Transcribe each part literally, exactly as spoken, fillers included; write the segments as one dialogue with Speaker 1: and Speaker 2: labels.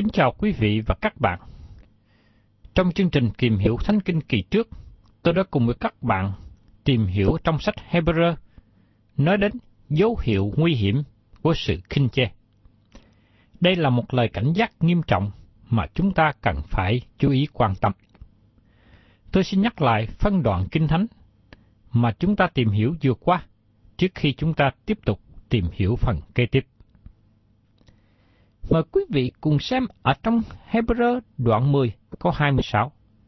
Speaker 1: Kính chào quý vị và các bạn. Trong chương trình Tìm hiểu Thánh Kinh kỳ trước, tôi đã cùng với các bạn tìm hiểu trong sách Hebrew nói đến dấu hiệu nguy hiểm của sự khinh chê. Đây là một lời cảnh giác nghiêm trọng mà chúng ta cần phải chú ý quan tâm. Tôi xin nhắc lại phân đoạn Kinh Thánh mà chúng ta tìm hiểu vừa qua trước khi chúng ta tiếp tục tìm hiểu phần kế tiếp. Mời quý vị cùng xem ở trong Hebrew đoạn mười câu hai mươi sáu.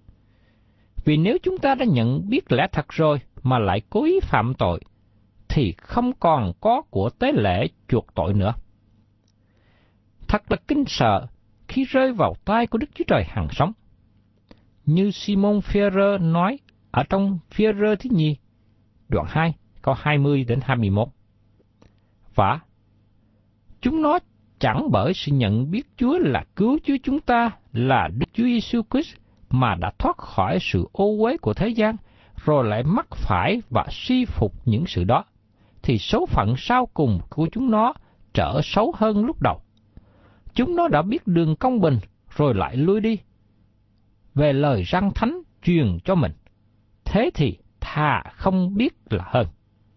Speaker 1: Vì nếu chúng ta đã nhận biết lẽ thật rồi mà lại cố ý phạm tội, thì không còn có của tế lễ chuộc tội nữa. Thật là kinh sợ khi rơi vào tay của Đức Chúa Trời hằng sống. Như Simon Phêrô nói ở trong Phêrô thứ nhì, đoạn hai, câu hai mươi đến hai mươi mốt. Và chúng nó chẳng bởi sự nhận biết Chúa là cứu Chúa chúng ta là Đức Chúa Giêsu Christ mà đã thoát khỏi sự ô uế của thế gian, rồi lại mắc phải và suy phục những sự đó, thì số phận sau cùng của chúng nó trở xấu hơn lúc đầu. Chúng nó đã biết đường công bình, rồi lại lui đi về lời răn thánh truyền cho mình. Thế thì thà không biết là hơn.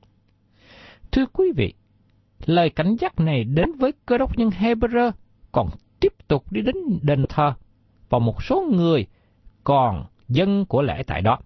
Speaker 1: Thưa quý vị, lời cảnh giác này đến với cơ đốc nhân Hebrew còn tiếp tục đi đến đền thờ, và một số người còn dân của lễ tại đó.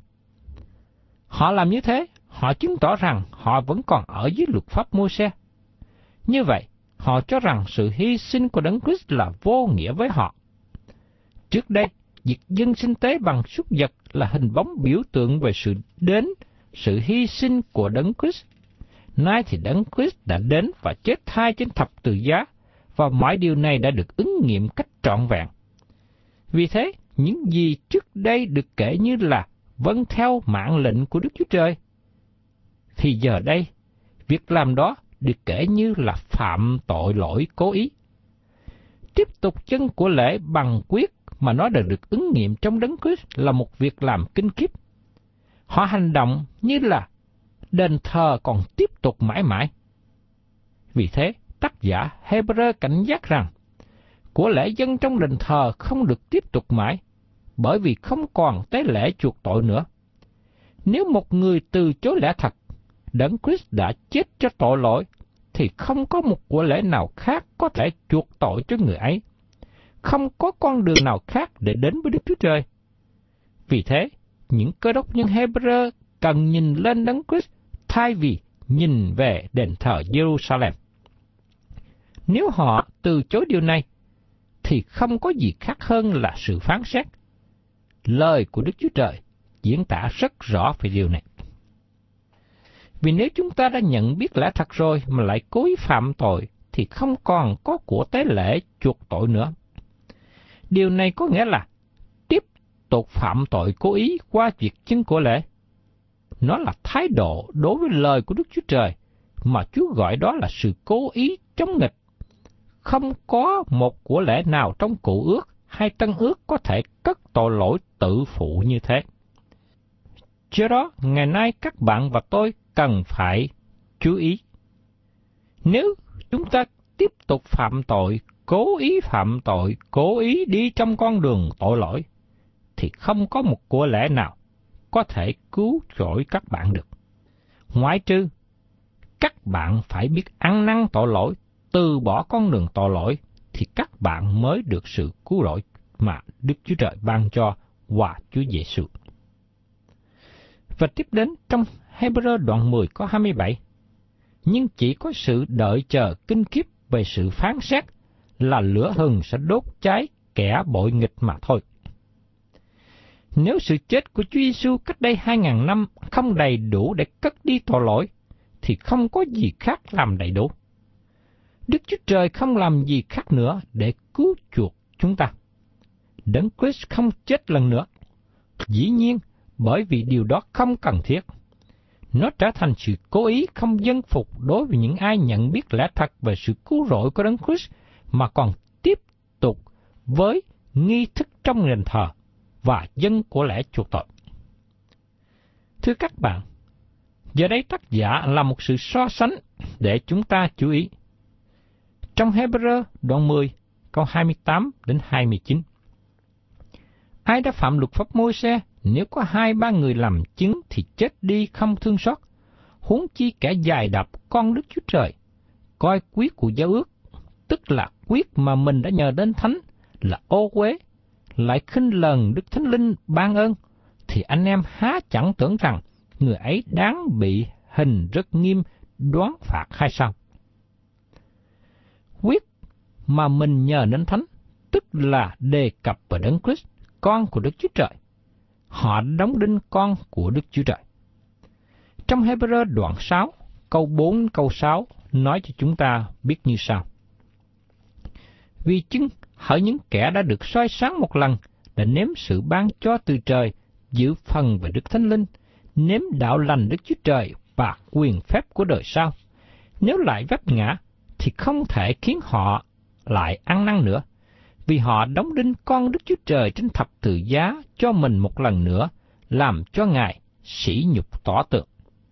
Speaker 1: Họ làm như thế, họ chứng tỏ rằng họ vẫn còn ở dưới luật pháp Mô-sê. Như vậy, họ cho rằng sự hy sinh của Đấng Christ là vô nghĩa với họ. Trước đây, việc dâng sinh tế bằng súc vật là hình bóng biểu tượng về sự đến, sự hy sinh của Đấng Christ. Nay thì Đấng Christ đã đến và chết thay trên thập tự giá, và mọi điều này đã được ứng nghiệm cách trọn vẹn. Vì thế, những gì trước đây được kể như là vâng theo mạng lệnh của Đức Chúa Trời, thì giờ đây, việc làm đó được kể như là phạm tội lỗi cố ý. Tiếp tục chân của lễ bằng quyết mà nó đã được ứng nghiệm trong Đấng Christ là một việc làm kinh khiếp. Họ hành động như là đền thờ còn tiếp tục mãi mãi. Vì thế, tác giả Hebrew cảnh giác rằng, của lễ dân trong đền thờ không được tiếp tục mãi, bởi vì không còn tế lễ chuộc tội nữa. Nếu một người từ chối lẽ thật, Đấng Christ đã chết cho tội lỗi, thì không có một của lễ nào khác có thể chuộc tội cho người ấy. Không có con đường nào khác để đến với Đức Chúa Trời. Vì thế, những cơ đốc nhân Hebrew cần nhìn lên Đấng Christ thay vì nhìn về đền thờ Jerusalem. Nếu họ từ chối điều này, thì không có gì khác hơn là sự phán xét. Lời của Đức Chúa Trời diễn tả rất rõ về điều này. Vì nếu chúng ta đã nhận biết lẽ thật rồi mà lại cố ý phạm tội, thì không còn có của tế lễ chuộc tội nữa. Điều này có nghĩa là tiếp tục phạm tội cố ý qua việc chứng của lễ. Nó là thái độ đối với lời của Đức Chúa Trời mà Chúa gọi đó là sự cố ý chống nghịch. Không có một của lễ nào trong Cựu Ước hay Tân Ước có thể cất tội lỗi tự phụ như thế. Do đó, ngày nay các bạn và tôi cần phải chú ý. Nếu chúng ta tiếp tục phạm tội, cố ý phạm tội, cố ý đi trong con đường tội lỗi, thì không có một của lễ nào có thể cứu rỗi các bạn được. Ngoại trừ, các bạn phải biết ăn năn tội lỗi, từ bỏ con đường tội lỗi, thì các bạn mới được sự cứu rỗi mà Đức Chúa Trời ban cho qua Chúa Giêsu. Và tiếp đến trong Hebrew đoạn mười có hai mươi bảy, nhưng chỉ có sự đợi chờ kinh khiếp về sự phán xét là lửa hừng sẽ đốt cháy kẻ bội nghịch mà thôi. Nếu sự chết của Chúa Giêsu cách đây hai ngàn năm không đầy đủ để cất đi tội lỗi, thì không có gì khác làm đầy đủ. Đức Chúa Trời không làm gì khác nữa để cứu chuộc chúng ta. Đấng Christ không chết lần nữa. Dĩ nhiên, bởi vì điều đó không cần thiết. Nó trở thành sự cố ý không dân phục đối với những ai nhận biết lẽ thật về sự cứu rỗi của Đấng Christ, mà còn tiếp tục với nghi thức trong đền thờ và dân của lễ chuộc tội. Thưa các bạn, giờ đây tác giả là một sự so sánh để chúng ta chú ý. Trong Hebrew đoạn mười, câu hai mươi tám đến hai mươi chín. Ai đã phạm luật pháp Môi-se, nếu có hai ba người làm chứng thì chết đi không thương xót. Huống chi kẻ dài đạp con Đức Chúa Trời, coi quyết của giao ước, tức là quyết mà mình đã nhờ đến Thánh, là ô uế, lại khinh lần Đức Thánh Linh ban ơn, thì anh em há chẳng tưởng rằng người ấy đáng bị hình rất nghiêm đoán phạt hay sao? Quyết mà mình nhờ đến Thánh, tức là đề cập vào Đấng Christ, con của Đức Chúa Trời. Họ đóng đinh con của Đức Chúa Trời. Trong Hebrew đoạn sáu, câu bốn câu sáu nói cho chúng ta biết như sau. Vì chưng hỡi những kẻ đã được soi sáng một lần, đã nếm sự ban cho từ trời, giữ phần về Đức Thánh Linh, nếm đạo lành Đức Chúa Trời và quyền phép của đời sau. Nếu lại vấp ngã, thì không thể khiến họ lại ăn năn nữa, vì họ đóng đinh con Đức Chúa Trời trên thập tự giá cho mình một lần nữa, làm cho Ngài sỉ nhục tỏ tường.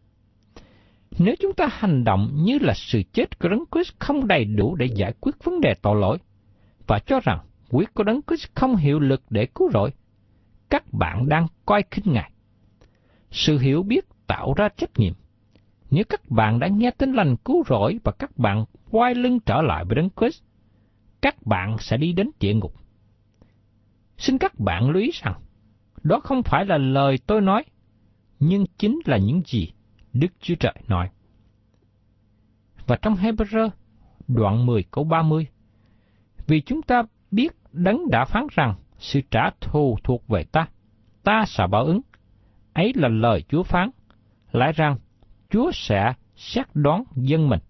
Speaker 1: Nếu chúng ta hành động như là sự chết của Đấng Christ không đầy đủ để giải quyết vấn đề tội lỗi, và cho rằng quyết của Đấng Christ không hiệu lực để cứu rỗi, các bạn đang coi khinh Ngài. Sự hiểu biết tạo ra trách nhiệm. Nếu các bạn đã nghe tin lành cứu rỗi và các bạn quay lưng trở lại với Đấng Christ, các bạn sẽ đi đến địa ngục. Xin các bạn lưu ý rằng, đó không phải là lời tôi nói, nhưng chính là những gì Đức Chúa Trời nói. Và trong Hebrew đoạn mười câu ba mươi, vì chúng ta biết Đấng đã phán rằng sự trả thù thuộc về ta, ta sẽ báo ứng. Ấy là lời Chúa phán, lại rằng Chúa sẽ xét đoán dân mình.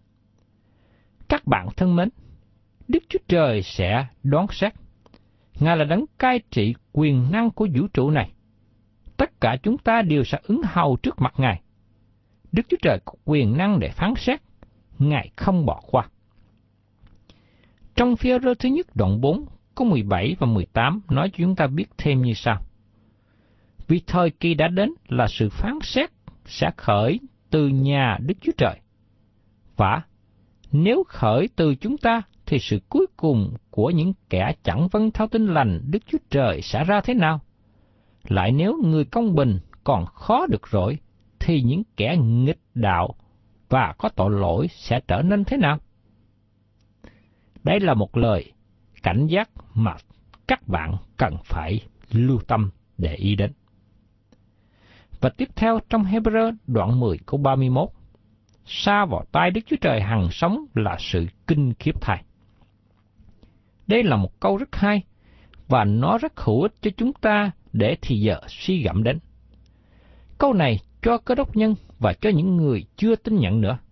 Speaker 1: Các bạn thân mến, Đức Chúa Trời sẽ đoán xét. Ngài là Đấng cai trị quyền năng của vũ trụ này. Tất cả chúng ta đều sẽ ứng hầu trước mặt Ngài. Đức Chúa Trời có quyền năng để phán xét. Ngài không bỏ qua. Trong Phi-e-rơ thứ nhất đoạn bốn, câu mười bảy và mười tám nói cho chúng ta biết thêm như sau. Vì thời kỳ đã đến là sự phán xét sẽ khởi từ nhà Đức Chúa Trời. Và nếu khởi từ chúng ta, thì sự cuối cùng của những kẻ chẳng vâng theo tin lành Đức Chúa Trời sẽ ra thế nào? Lại nếu người công bình còn khó được rỗi, thì những kẻ nghịch đạo và có tội lỗi sẽ trở nên thế nào? Đây là một lời cảnh giác mà các bạn cần phải lưu tâm để ý đến. Và tiếp theo trong Hebrew đoạn mười câu ba mươi mốt, sa vào tay Đức Chúa Trời hằng sống là sự kinh khiếp thay. Đây là một câu rất hay, và nó rất hữu ích cho chúng ta để thì giờ suy gẫm đến. Câu này cho Cơ Đốc nhân và cho những người chưa tin nhận nữa.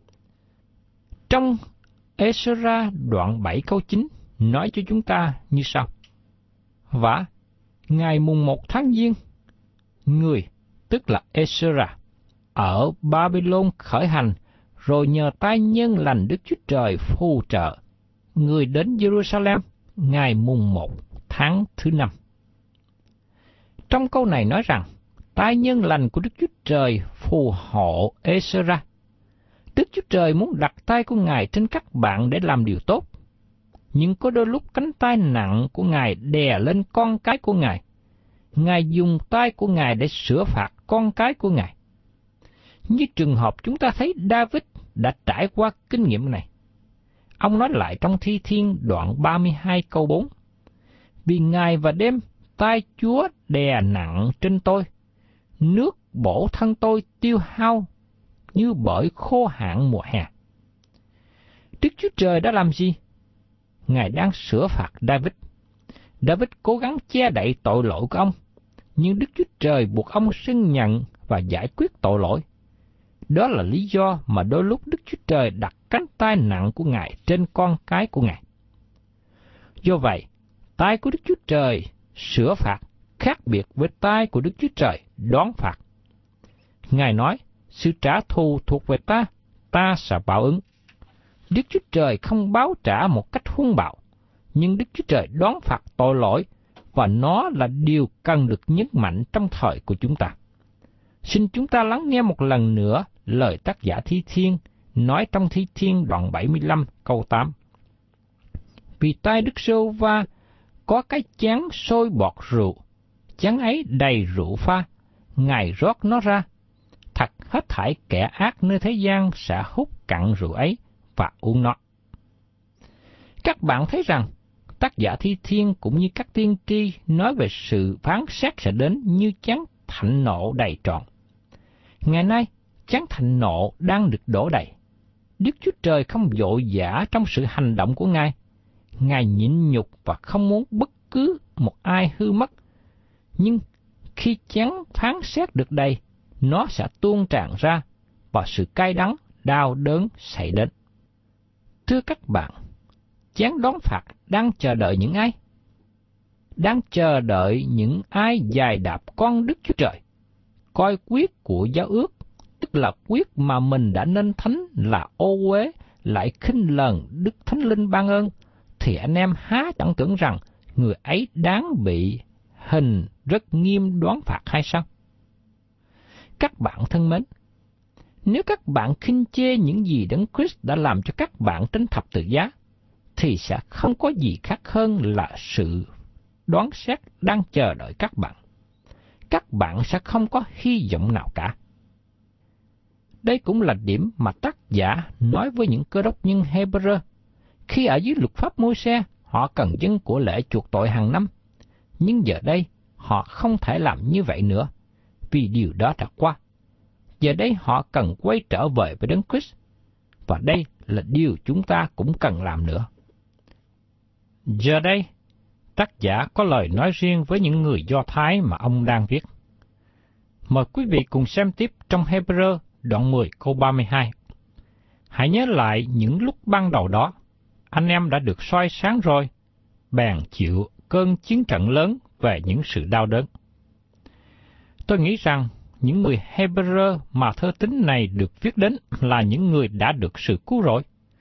Speaker 1: Trong Ê-sơ-ra đoạn bảy câu chín nói cho chúng ta như sau. Và ngày mùng một tháng Giêng, người, tức là Ê-sơ-ra, ở Babylon khởi hành, rồi nhờ tay nhân lành Đức Chúa Trời phù trợ, người đến Jerusalem ngày mùng một tháng thứ năm. Trong câu này nói rằng, tay nhân lành của Đức Chúa Trời phù hộ Ê-sơ-ra. Đức Chúa Trời muốn đặt tay của Ngài trên các bạn để làm điều tốt. Nhưng có đôi lúc cánh tay nặng của Ngài đè lên con cái của Ngài. Ngài dùng tay của Ngài để sửa phạt con cái của Ngài. Như trường hợp chúng ta thấy David đã trải qua kinh nghiệm này. Ông nói lại trong Thi Thiên đoạn ba mươi hai câu bốn. Vì ngày và đêm, tay Chúa đè nặng trên tôi. Nước bổ thân tôi tiêu hao như bởi khô hạn mùa hè. Đức Chúa Trời đã làm gì? Ngài đang sửa phạt David. David cố gắng che đậy tội lỗi của ông, nhưng Đức Chúa Trời buộc ông xưng nhận và giải quyết tội lỗi. Đó là lý do mà đôi lúc Đức Chúa Trời đặt cánh tay nặng của Ngài trên con cái của Ngài. Do vậy, tay của Đức Chúa Trời sửa phạt khác biệt với tay của Đức Chúa Trời đoán phạt. Ngài nói, sự trả thù thuộc về ta, ta sẽ báo ứng. Đức Chúa Trời không báo trả một cách hung bạo, nhưng Đức Chúa Trời đoán phạt tội lỗi, và nó là điều cần được nhấn mạnh trong thời của chúng ta. Xin chúng ta lắng nghe một lần nữa lời tác giả Thi Thiên nói trong Thi Thiên đoạn bảy mươi lăm câu tám. Vì tay Đức Giê-hô-va có cái chén sôi bọt rượu, chén ấy đầy rượu pha, Ngài rót nó ra. Thật hết thảy kẻ ác nơi thế gian sẽ hút cạn rượu ấy và uống nó. Các bạn thấy rằng, tác giả Thi Thiên cũng như các tiên tri nói về sự phán xét sẽ đến như chén thạnh nộ đầy trọn. Ngày nay, chén thạnh nộ đang được đổ đầy. Đức Chúa Trời không vội vã trong sự hành động của Ngài. Ngài nhịn nhục và không muốn bất cứ một ai hư mất. Nhưng khi chén phán xét được đầy, nó sẽ tuôn tràn ra và sự cay đắng, đau đớn xảy đến. Thưa các bạn, chén đón phạt đang chờ đợi những ai? Đang chờ đợi những ai dày đạp con Đức Chúa Trời, coi quyết của giao ước, tức là quyết mà mình đã nên thánh là ô uế, lại khinh lờn Đức Thánh Linh ban ơn, thì anh em há chẳng tưởng rằng người ấy đáng bị hình rất nghiêm đoán phạt hay sao? Các bạn thân mến, nếu các bạn khinh chê những gì Đấng Christ đã làm cho các bạn trên thập tự giá, thì sẽ không có gì khác hơn là sự đoán xét đang chờ đợi các bạn. Các bạn sẽ không có hy vọng nào cả. Đây cũng là điểm mà tác giả nói với những cơ đốc nhân Hebrew. Khi ở dưới luật pháp Môi-se, họ cần dâng của lễ chuộc tội hàng năm. Nhưng giờ đây, họ không thể làm như vậy nữa, vì điều đó đã qua. Giờ đây họ cần quay trở về với Đấng Christ, và đây là điều chúng ta cũng cần làm nữa. Giờ đây, tác giả có lời nói riêng với những người Do Thái mà ông đang viết. Mời quý vị cùng xem tiếp trong Hebrew đoạn mười câu ba mươi hai. Hãy nhớ lại những lúc ban đầu đó, anh em đã được soi sáng rồi, bèn chịu cơn chiến trận lớn về những sự đau đớn. Tôi nghĩ rằng những người Hebrew mà thơ tín này được viết đến là những người đã được sự cứu rỗi.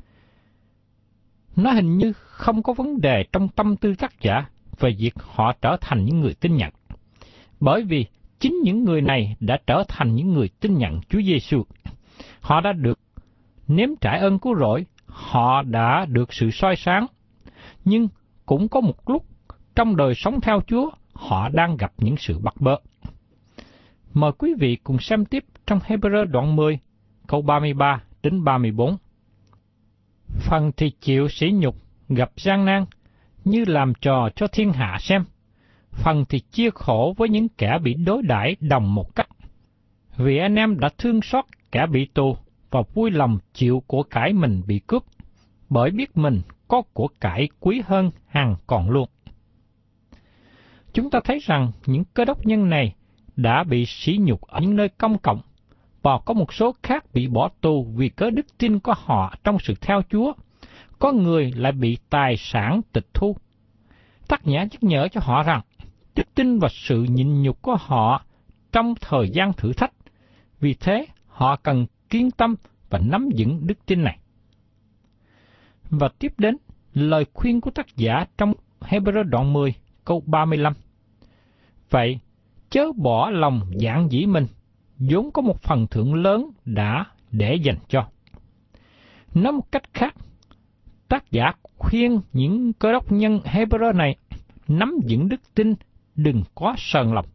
Speaker 1: Nó hình như không có vấn đề trong tâm tư tác giả về việc họ trở thành những người tin nhận, bởi vì chính những người này đã trở thành những người tin nhận Chúa Giêsu. Họ đã được nếm trải ơn cứu rỗi, họ đã được sự soi sáng, nhưng cũng có một lúc trong đời sống theo Chúa, họ đang gặp những sự bắt bớ. Mời quý vị cùng xem tiếp trong Hebrew đoạn mười, câu ba mươi ba đến ba mươi bốn. Phần thì chịu sỉ nhục, gặp gian nan, như làm trò cho thiên hạ xem. Phần thì chia khổ với những kẻ bị đối đãi đồng một cách. Vì anh em đã thương xót kẻ bị tù, và vui lòng chịu của cải mình bị cướp, bởi biết mình có của cải quý hơn hàng còn luôn. Chúng ta thấy rằng những cơ đốc nhân này đã bị sỉ nhục ở những nơi công cộng, và có một số khác bị bỏ tù vì cớ đức tin của họ trong sự theo Chúa. Có người lại bị tài sản tịch thu. Tác giả nhắc nhở cho họ rằng đức tin và sự nhịn nhục của họ trong thời gian thử thách. Vì thế, họ cần kiên tâm và nắm vững đức tin này. Và tiếp đến, lời khuyên của tác giả trong Hebrew đoạn mười, câu ba mươi lăm. Vậy, chớ bỏ lòng dạn dĩ mình, vốn có một phần thưởng lớn đã để dành cho. Nói một cách khác, tác giả khuyên những cơ đốc nhân Hebrew này nắm vững đức tin, đừng có sờn lòng.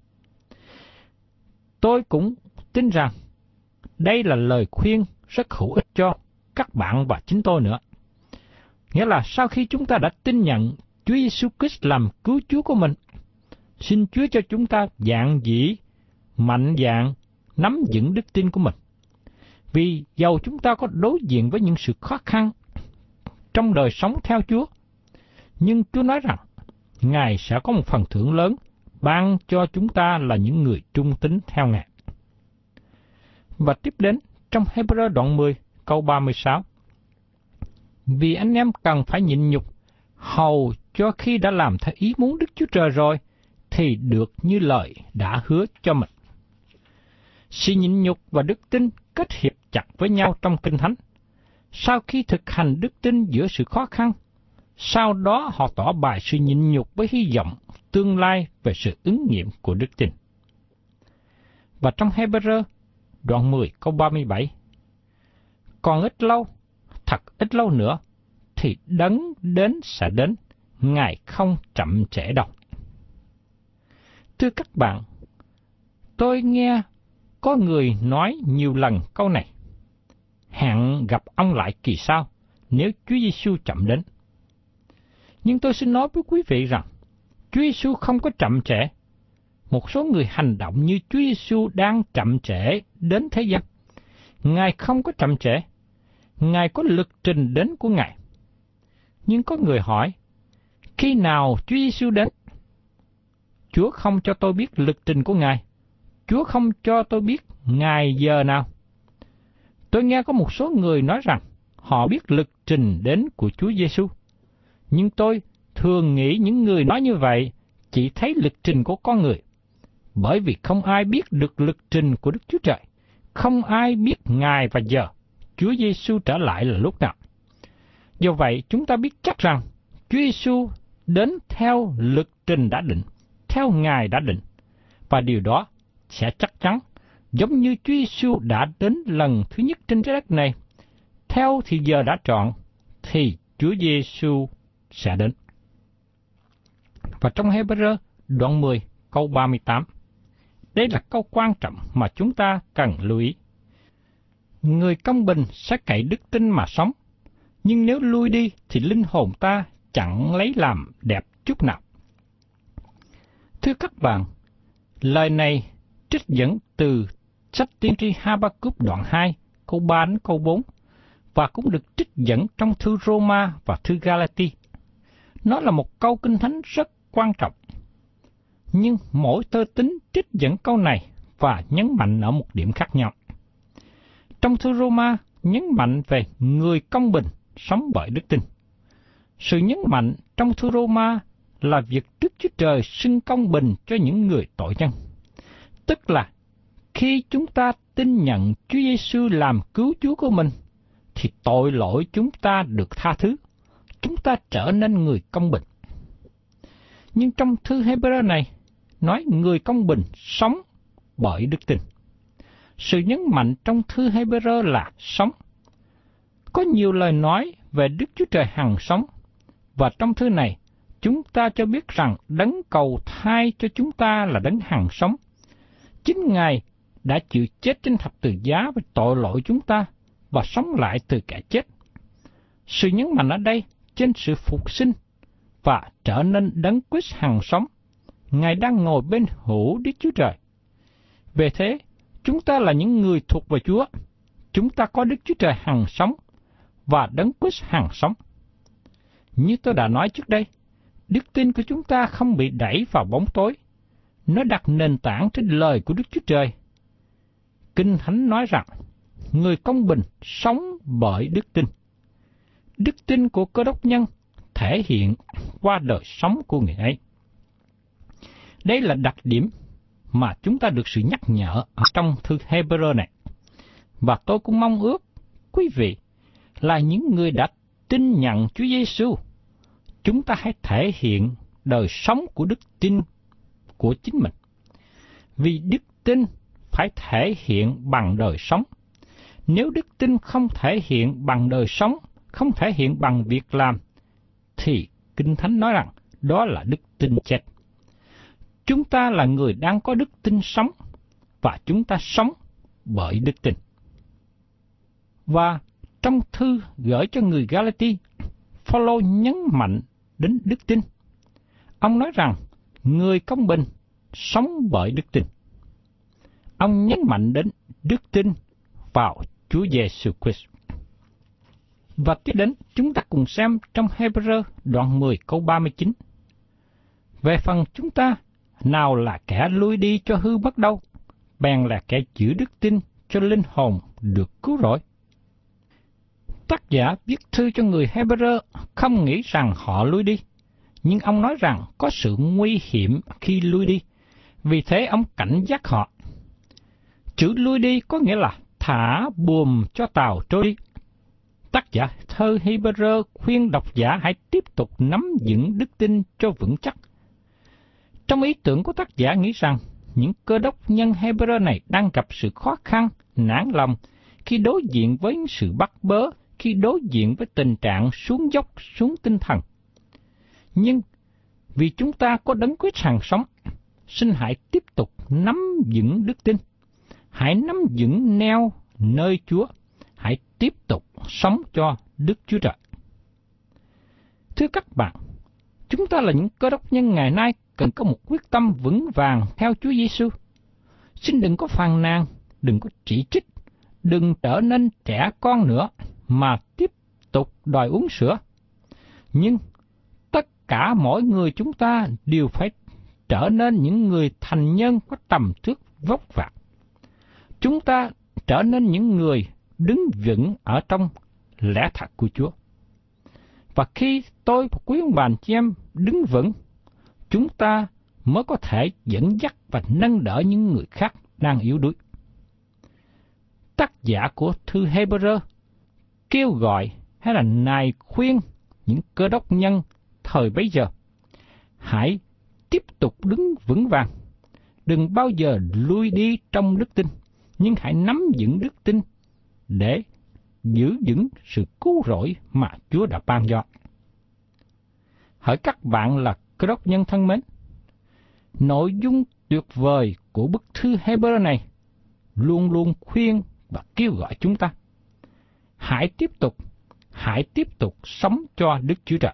Speaker 1: Tôi cũng tin rằng đây là lời khuyên rất hữu ích cho các bạn và chính tôi nữa. Nghĩa là sau khi chúng ta đã tin nhận Chúa Giêsu Christ làm cứu Chúa của mình, xin Chúa cho chúng ta dạn dĩ, mạnh dạn, nắm vững đức tin của mình. Vì dầu chúng ta có đối diện với những sự khó khăn trong đời sống theo Chúa, nhưng Chúa nói rằng Ngài sẽ có một phần thưởng lớn ban cho chúng ta là những người trung tín theo Ngài. Và tiếp đến trong Hebrew đoạn mười, câu ba mươi sáu. Vì anh em cần phải nhịn nhục, hầu cho khi đã làm theo ý muốn Đức Chúa Trời rồi, thì được như lời đã hứa cho mình. Sự nhịn nhục và đức tin kết hiệp chặt với nhau trong Kinh Thánh. Sau khi thực hành đức tin giữa sự khó khăn, sau đó họ tỏ bày sự nhịn nhục với hy vọng tương lai về sự ứng nghiệm của đức tin. Và trong Hebrew đoạn mười câu ba mươi bảy. Còn ít lâu, thật ít lâu nữa, thì đấng đến sẽ đến, Ngài không chậm trễ đâu. Thưa các bạn, tôi nghe có người nói nhiều lần câu này: hẹn gặp ông lại kỳ sau nếu Chúa Giêsu chậm đến. Nhưng tôi xin nói với quý vị rằng, Chúa Giêsu không có chậm trễ. Một số người hành động như Chúa Giêsu đang chậm trễ đến thế gian. Ngài không có chậm trễ. Ngài có lịch trình đến của Ngài. Nhưng có người hỏi, khi nào Chúa Giêsu đến? Chúa không cho tôi biết lịch trình của Ngài. Chúa không cho tôi biết ngày giờ nào. Tôi nghe có một số người nói rằng họ biết lịch trình đến của Chúa Giêsu. Nhưng tôi thường nghĩ những người nói như vậy chỉ thấy lịch trình của con người. Bởi vì không ai biết được lịch trình của Đức Chúa Trời. Không ai biết ngày và giờ Chúa Giêsu trở lại là lúc nào. Do vậy, chúng ta biết chắc rằng Chúa Giêsu đến theo lịch trình đã định, theo ngày đã định. Và điều đó sẽ chắc chắn, giống như Chúa Giêsu đã đến lần thứ nhất trên trái đất này, theo thì giờ đã chọn, thì Chúa Giêsu sẽ đến. Và trong Hebrew đoạn mười câu ba mươi tám, đây là câu quan trọng mà chúng ta cần lưu ý. Người công bình sẽ cậy đức tin mà sống, nhưng nếu lui đi thì linh hồn ta chẳng lấy làm đẹp chút nào. Thưa các bạn, lời này trích dẫn từ sách tiên tri Ha-ba-cúc đoạn hai, câu ba đến câu bốn, và cũng được trích dẫn trong thư Roma và thư Galati. Nó là một câu kinh thánh rất quan trọng. Nhưng mỗi tơ tín trích dẫn câu này và nhấn mạnh ở một điểm khác nhau. Trong thư Roma nhấn mạnh về người công bình sống bởi đức tin. Sự nhấn mạnh trong thư Roma là việc Đức Chúa Trời xưng công bình cho những người tội nhân. Tức là khi chúng ta tin nhận Chúa Giêsu làm cứu Chúa của mình, thì tội lỗi chúng ta được tha thứ. Chúng ta trở nên người công bình. Nhưng trong thư Hebrew này, nói người công bình sống bởi đức tin. Sự nhấn mạnh trong thư Hebrew là sống. Có nhiều lời nói về Đức Chúa Trời hằng sống, và trong thư này, chúng ta cho biết rằng đấng cầu thai cho chúng ta là đấng hằng sống. Chính Ngài đã chịu chết trên thập tự giá với tội lỗi chúng ta và sống lại từ kẻ chết. Sự nhấn mạnh ở đây trên sự phục sinh và trở nên đấng Christ hằng sống. Ngài đang ngồi bên hữu Đức Chúa Trời. Về thế, chúng ta là những người thuộc về Chúa. Chúng ta có Đức Chúa Trời hằng sống và đấng Christ hằng sống. Như tôi đã nói trước đây, đức tin của chúng ta không bị đẩy vào bóng tối. Nó đặt nền tảng trên lời của Đức Chúa Trời. Kinh Thánh nói rằng, người công bình sống bởi đức tin. Đức tin của Cơ Đốc nhân thể hiện qua đời sống của người ấy. Đây là đặc điểm mà chúng ta được sự nhắc nhở ở trong thư Hebrew này. Và tôi cũng mong ước quý vị là những người đã tin nhận Chúa Giêsu, chúng ta hãy thể hiện đời sống của đức tin của chính mình. Vì đức tin phải thể hiện bằng đời sống. Nếu đức tin không thể hiện bằng đời sống, không thể hiện bằng việc làm, thì Kinh Thánh nói rằng đó là đức tin chết. Chúng ta là người đang có đức tin sống, và chúng ta sống bởi đức tin. Và trong thư gửi cho người Galati, Phaolô nhấn mạnh đến đức tin. Ông nói rằng người công bình sống bởi đức tin. Ông nhấn mạnh đến đức tin vào Chúa Giêsu Christ. Và tiếp đến chúng ta cùng xem trong Hebrew đoạn mười câu ba mươi chín. Về phần chúng ta, nào là kẻ lui đi cho hư mất đâu, bèn là kẻ giữ đức tin cho linh hồn được cứu rỗi. Tác giả viết thư cho người Hebrew không nghĩ rằng họ lui đi, nhưng ông nói rằng có sự nguy hiểm khi lui đi, vì thế ông cảnh giác họ. Chữ lui đi có nghĩa là thả buồm cho tàu trôi đi. Tác giả thơ Hebrew khuyên độc giả hãy tiếp tục nắm vững đức tin cho vững chắc. Trong ý tưởng của tác giả nghĩ rằng những Cơ Đốc nhân Hebrew này đang gặp sự khó khăn, nản lòng khi đối diện với sự bắt bớ, khi đối diện với tình trạng xuống dốc xuống tinh thần. Nhưng vì chúng ta có Đấng Christ hàng sống, xin hãy tiếp tục nắm vững đức tin. Hãy nắm vững neo nơi Chúa. Hãy tiếp tục sống cho Đức Chúa Trời. Thưa các bạn, chúng ta là những Cơ Đốc nhân ngày nay cần có một quyết tâm vững vàng theo Chúa Giêsu. Xin đừng có phàn nàn, đừng có chỉ trích, đừng trở nên trẻ con nữa mà tiếp tục đòi uống sữa. Nhưng tất cả mỗi người chúng ta đều phải trở nên những người thành nhân có tầm thước vóc vạc. Chúng ta trở nên những người đứng vững ở trong lẽ thật của Chúa. Và khi tôi và quý ông bà anh chị em đứng vững, chúng ta mới có thể dẫn dắt và nâng đỡ những người khác đang yếu đuối. Tác giả của thư Hebrew kêu gọi hay là nài khuyên những Cơ Đốc nhân thời bấy giờ, hãy tiếp tục đứng vững vàng, đừng bao giờ lui đi trong đức tin, nhưng hãy nắm vững đức tin để giữ vững sự cứu rỗi mà Chúa đã ban cho. Hỡi các bạn là Cơ Đốc nhân thân mến, nội dung tuyệt vời của bức thư Hebrew này luôn luôn khuyên và kêu gọi chúng ta. Hãy tiếp tục, hãy tiếp tục sống cho Đức Chúa Trời.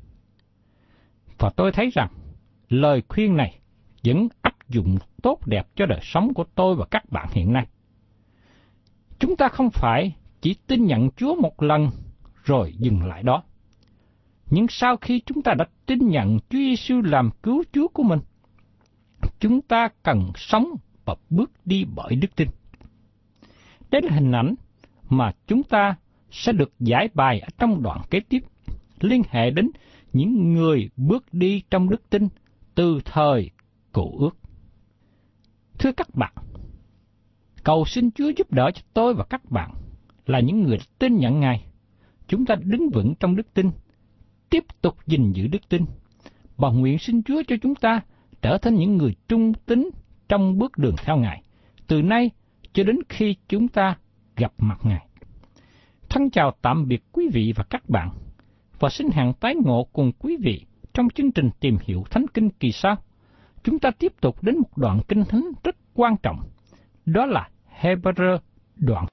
Speaker 1: Và tôi thấy rằng lời khuyên này vẫn áp dụng tốt đẹp cho đời sống của tôi và các bạn hiện nay. Chúng ta không phải chỉ tin nhận Chúa một lần rồi dừng lại đó. Nhưng sau khi chúng ta đã tin nhận Chúa Giêsu làm cứu Chúa của mình, chúng ta cần sống và bước đi bởi đức tin. Đây là hình ảnh mà chúng ta sẽ được giải bài ở trong đoạn kế tiếp, liên hệ đến những người bước đi trong đức tin từ thời Cựu Ước. Thưa các bạn, cầu xin Chúa giúp đỡ cho tôi và các bạn là những người tin nhận Ngài. Chúng ta đứng vững trong đức tin, tiếp tục gìn giữ đức tin, và nguyện xin Chúa cho chúng ta trở thành những người trung tín trong bước đường theo Ngài, từ nay cho đến khi chúng ta gặp mặt Ngài. Thân chào tạm biệt quý vị và các bạn, và xin hẹn tái ngộ cùng quý vị trong chương trình tìm hiểu Thánh Kinh kỳ sau. Chúng ta tiếp tục đến một đoạn kinh thánh rất quan trọng, đó là Hebrew đoạn